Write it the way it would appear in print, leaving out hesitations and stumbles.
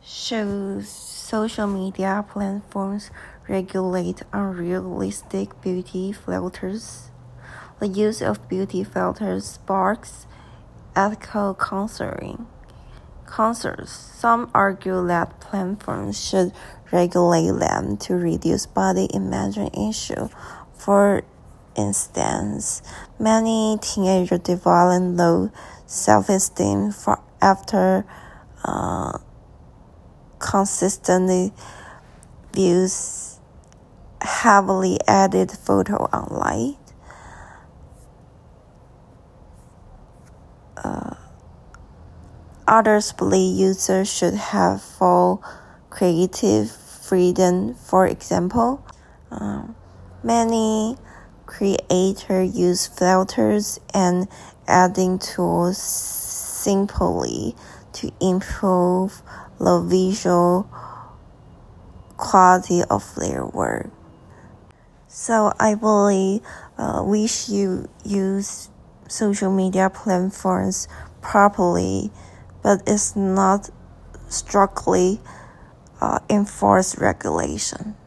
Should social media platforms regulate unrealistic beauty filters? The use of beauty filters sparks ethical concerns. Some argue that platforms should regulate them to reduce body image issues. For instance, many teenagers develop low self-esteem after consistently views heavily edited photo online. Others believe users should have full creative freedom. For example, many creators use filters and editing tools simply to improve the visual quality of their work. So I believe we should use social media platforms properly, but it's not strictly enforced regulation.